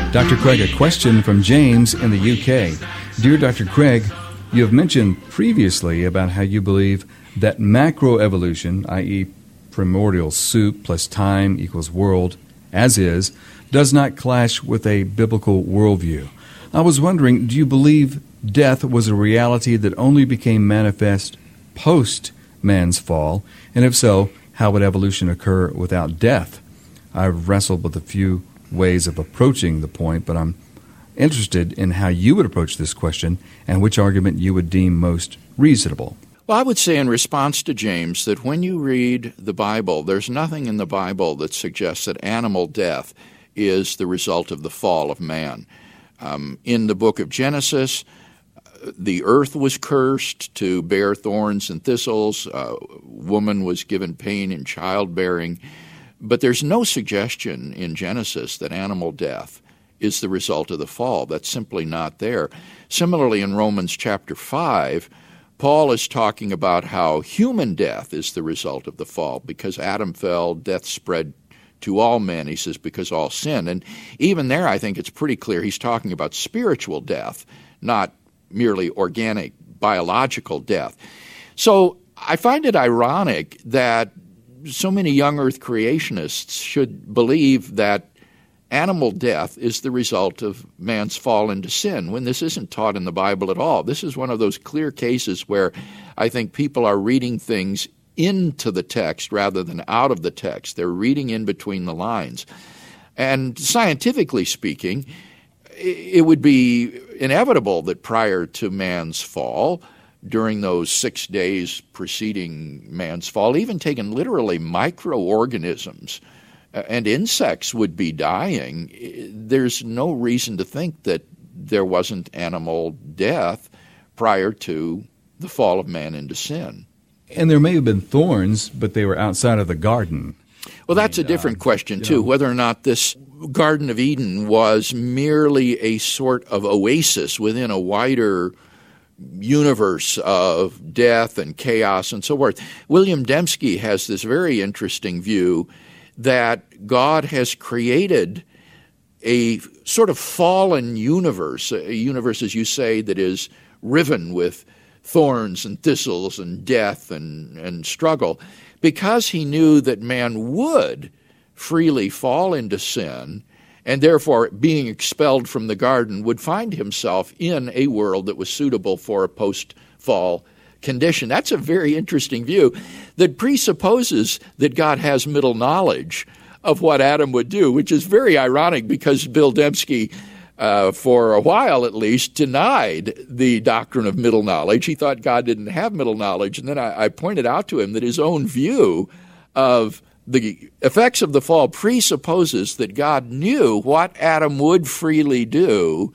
Dr. Craig, a question from James in the UK. Dear Dr. Craig, you have mentioned previously about how you believe that macroevolution, i.e. primordial soup plus time equals world, as is, does not clash with a biblical worldview. I was wondering, do you believe death was a reality that only became manifest post man's fall? And if so, how would evolution occur without death? I've wrestled with a few ways of approaching the point, but I'm interested in how you would approach this question and which argument you would deem most reasonable. Well, I would say in response to James that when you read the Bible, there's nothing in the Bible that suggests that animal death is the result of the fall of man. In the book of Genesis, the earth was cursed to bear thorns and thistles. Woman was given pain in childbearing. But there's no suggestion in Genesis that animal death is the result of the fall. That's simply not there. Similarly, in Romans chapter 5, Paul is talking about how human death is the result of the fall. Because Adam fell, death spread to all men, he says, because all sin. And even there, I think it's pretty clear he's talking about spiritual death, not merely organic, biological death. So I find it ironic that so many young earth creationists should believe that animal death is the result of man's fall into sin, when this isn't taught in the Bible at all. This is one of those clear cases where I think people are reading things into the text rather than out of the text. They're reading in between the lines. And scientifically speaking, it would be inevitable that prior to man's fall, during those 6 days preceding man's fall, even taken literally, microorganisms and insects would be dying. There's no reason to think that there wasn't animal death prior to the fall of man into sin. And there may have been thorns, but they were outside of the garden. Well, that's a different question, too, whether or not this Garden of Eden was merely a sort of oasis within a wider universe of death and chaos and so forth. William Dembski has this very interesting view that God has created a sort of fallen universe, a universe, as you say, that is riven with thorns and thistles and death and struggle, because he knew that man would freely fall into sin, and therefore, being expelled from the garden, would find himself in a world that was suitable for a post-fall condition. That's a very interesting view that presupposes that God has middle knowledge of what Adam would do, which is very ironic because Bill Dembski, for a while at least, denied the doctrine of middle knowledge. He thought God didn't have middle knowledge. And then I pointed out to him that his own view of the effects of the fall presupposes that God knew what Adam would freely do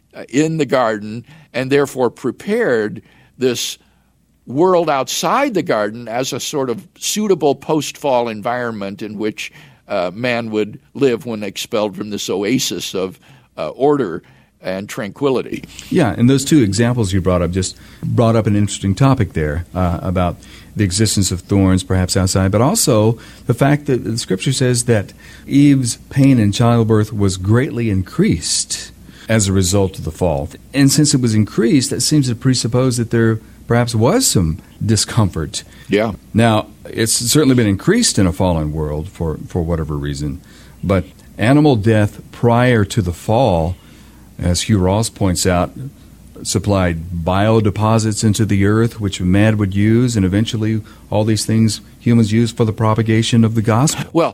in the garden, and therefore prepared this world outside the garden as a sort of suitable post-fall environment in which man would live when expelled from this oasis of order and tranquility. Yeah, and those two examples you brought up just brought up an interesting topic there about the existence of thorns perhaps outside, but also the fact that the Scripture says that Eve's pain in childbirth was greatly increased as a result of the fall. And since it was increased, that seems to presuppose that there perhaps was some discomfort. Yeah. Now, it's certainly been increased in a fallen world for whatever reason, but animal death prior to the fall, as Hugh Ross points out, supplied biodeposits into the earth, which man would use, and eventually all these things humans use for the propagation of the gospel. Well,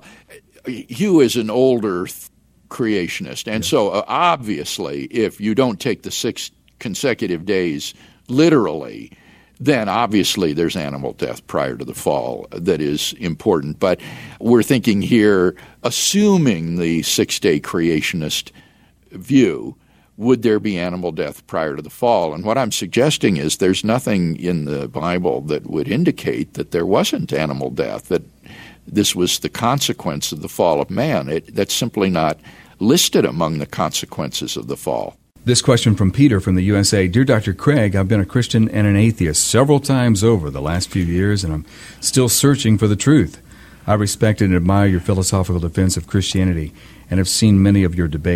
Hugh is an old earth creationist, and so obviously if you don't take the 6 consecutive days literally, then obviously there's animal death prior to the fall that is important. But we're thinking here, assuming the 6-day creationist view, would there be animal death prior to the fall? And what I'm suggesting is there's nothing in the Bible that would indicate that there wasn't animal death, that this was the consequence of the fall of man. That's simply not listed among the consequences of the fall. This question from Peter from the USA. Dear Dr. Craig, I've been a Christian and an atheist several times over the last few years, and I'm still searching for the truth. I respect and admire your philosophical defense of Christianity and have seen many of your debates.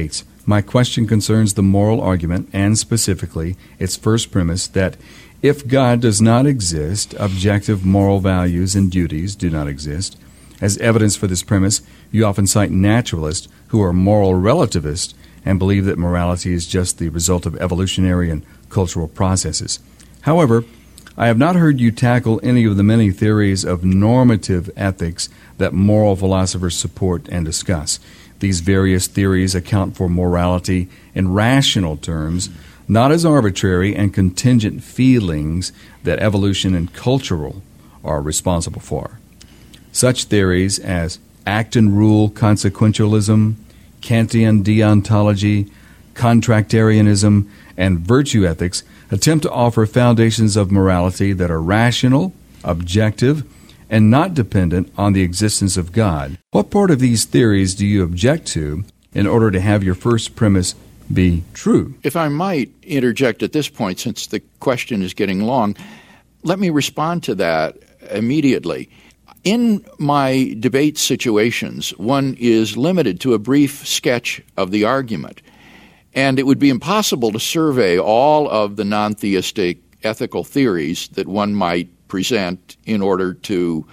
My question concerns the moral argument, and specifically its first premise that if God does not exist, objective moral values and duties do not exist. As evidence for this premise, you often cite naturalists who are moral relativists and believe that morality is just the result of evolutionary and cultural processes. However, I have not heard you tackle any of the many theories of normative ethics that moral philosophers support and discuss. These various theories account for morality in rational terms, not as arbitrary and contingent feelings that evolution and cultural are responsible for. Such theories as act and rule consequentialism, Kantian deontology, contractarianism, and virtue ethics attempt to offer foundations of morality that are rational, objective, and not dependent on the existence of God. What part of these theories do you object to in order to have your first premise be true? If I might interject at this point, since the question is getting long, let me respond to that immediately. In my debate situations, one is limited to a brief sketch of the argument, and it would be impossible to survey all of the non-theistic ethical theories that one might present in order to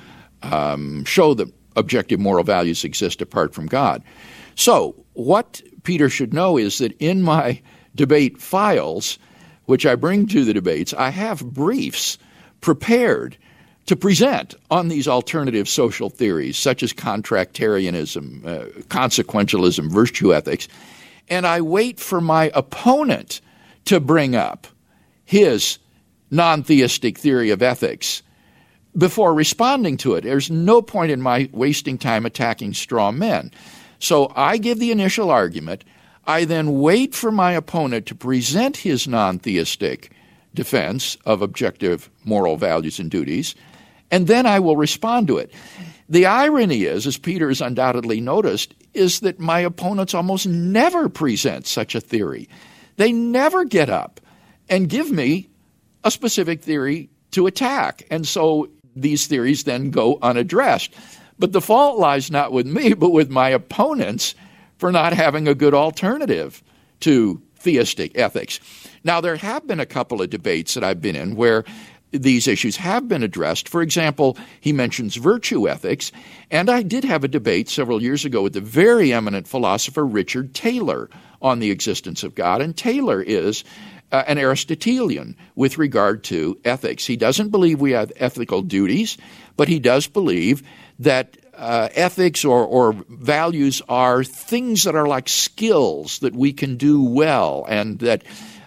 show that objective moral values exist apart from God. So what Peter should know is that in my debate files, which I bring to the debates, I have briefs prepared to present on these alternative social theories, such as contractarianism, consequentialism, virtue ethics, and I wait for my opponent to bring up his non-theistic theory of ethics before responding to it. There's no point in my wasting time attacking straw men. So I give the initial argument. I then wait for my opponent to present his non-theistic defense of objective moral values and duties, and then I will respond to it. The irony is, as Peter has undoubtedly noticed, is that my opponents almost never present such a theory. They never get up and give me a specific theory to attack. And so these theories then go unaddressed. But the fault lies not with me, but with my opponents for not having a good alternative to theistic ethics. Now, there have been a couple of debates that I've been in where these issues have been addressed. For example, he mentions virtue ethics, and I did have a debate several years ago with the very eminent philosopher Richard Taylor on the existence of God, and Taylor is an Aristotelian with regard to ethics. He doesn't believe we have ethical duties, but he does believe that ethics or values are things that are like skills that we can do well, and that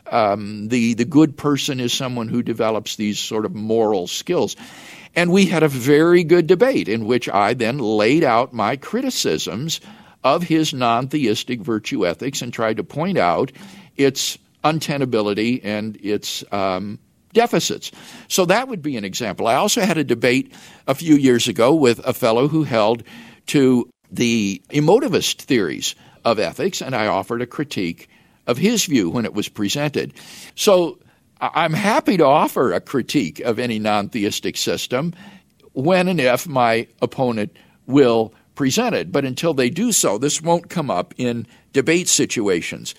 the good person is someone who develops these sort of moral skills. And we had a very good debate in which I then laid out my criticisms of his non-theistic virtue ethics and tried to point out its untenability and its deficits. So that would be an example. I also had a debate a few years ago with a fellow who held to the emotivist theories of ethics, and I offered a critique of his view when it was presented. So I'm happy to offer a critique of any non-theistic system when and if my opponent will present it. But until they do so, this won't come up in debate situations.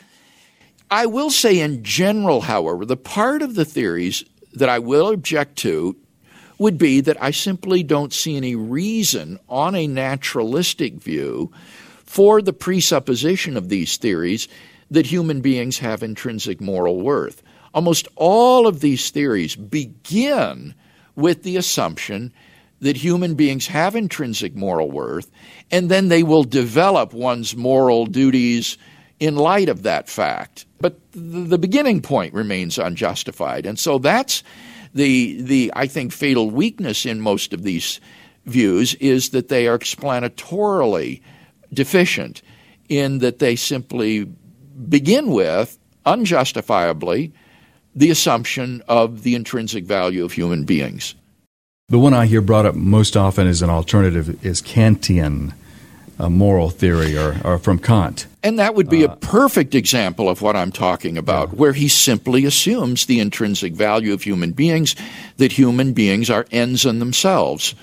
I will say in general, however, the part of the theories that I will object to would be that I simply don't see any reason on a naturalistic view for the presupposition of these theories that human beings have intrinsic moral worth. Almost all of these theories begin with the assumption that human beings have intrinsic moral worth, and then they will develop one's moral duties in light of that fact. But the beginning point remains unjustified. And so that's the I think, fatal weakness in most of these views, is that they are explanatorily deficient in that they simply begin with, unjustifiably, the assumption of the intrinsic value of human beings. The one I hear brought up most often as an alternative is Kantian moral theory, or from Kant. And that would be a perfect example of what I'm talking about, where he simply assumes the intrinsic value of human beings, that human beings are ends in themselves,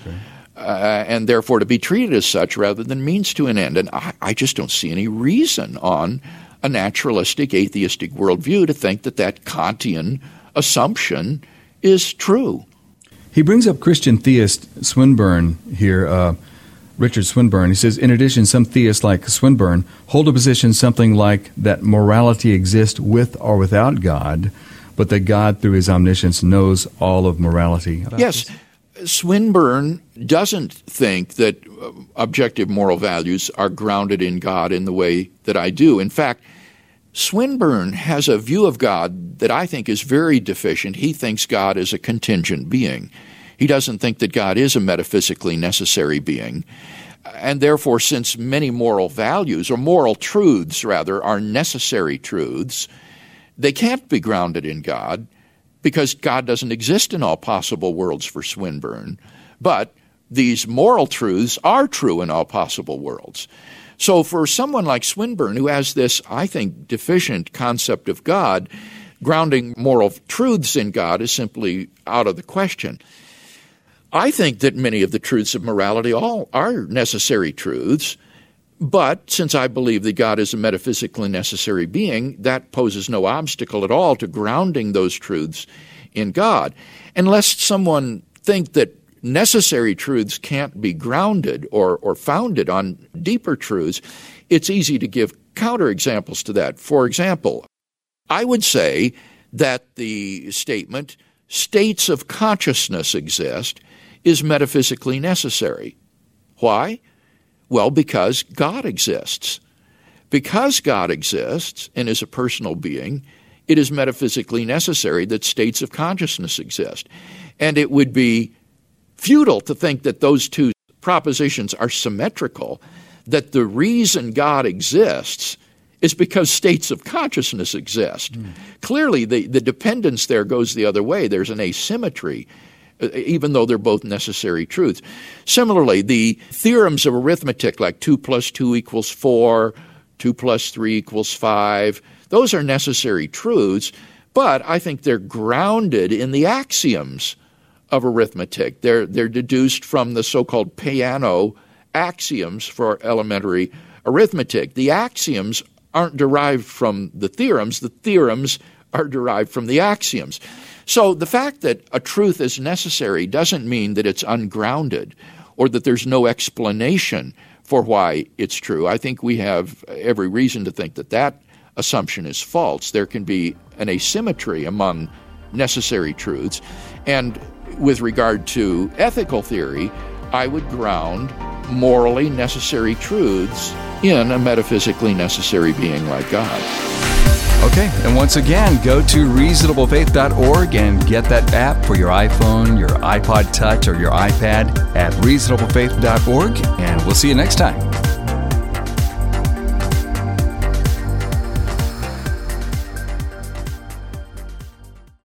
and therefore to be treated as such rather than means to an end. And I just don't see any reason on a naturalistic, atheistic worldview to think that that Kantian assumption is true. He brings up Christian theist Swinburne here, Richard Swinburne. He says, in addition, some theists like Swinburne hold a position something like that morality exists with or without God, but that God, through his omniscience, knows all of morality. Yes. Swinburne doesn't think that objective moral values are grounded in God in the way that I do. In fact, Swinburne has a view of God that I think is very deficient. He thinks God is a contingent being. He doesn't think that God is a metaphysically necessary being. And therefore, since many moral values, or moral truths rather, are necessary truths, they can't be grounded in God, because God doesn't exist in all possible worlds for Swinburne. But these moral truths are true in all possible worlds. So for someone like Swinburne, who has this, I think, deficient concept of God, grounding moral truths in God is simply out of the question. I think that many of the truths of morality all are necessary truths, but since I believe that God is a metaphysically necessary being, that poses no obstacle at all to grounding those truths in God. And lest someone think that necessary truths can't be grounded or founded on deeper truths, it's easy to give counterexamples to that. For example, I would say that the statement, states of consciousness exist, is metaphysically necessary. Why? Well, because God exists. Because God exists and is a personal being, it is metaphysically necessary that states of consciousness exist. And it would be futile to think that those two propositions are symmetrical, that the reason God exists is because states of consciousness exist. Clearly, the dependence there goes the other way. There's an asymmetry, even though they're both necessary truths. Similarly, the theorems of arithmetic, like 2 plus 2 equals 4, 2 plus 3 equals 5, those are necessary truths, but I think they're grounded in the axioms of arithmetic. They're deduced from the so-called Peano axioms for elementary arithmetic. The axioms aren't derived from the theorems are derived from the axioms. So the fact that a truth is necessary doesn't mean that it's ungrounded or that there's no explanation for why it's true. I think we have every reason to think that that assumption is false. There can be an asymmetry among necessary truths. And with regard to ethical theory, I would ground morally necessary truths in a metaphysically necessary being like God. Okay, and once again, go to reasonablefaith.org and get that app for your iPhone, your iPod Touch, or your iPad at reasonablefaith.org, and we'll see you next time.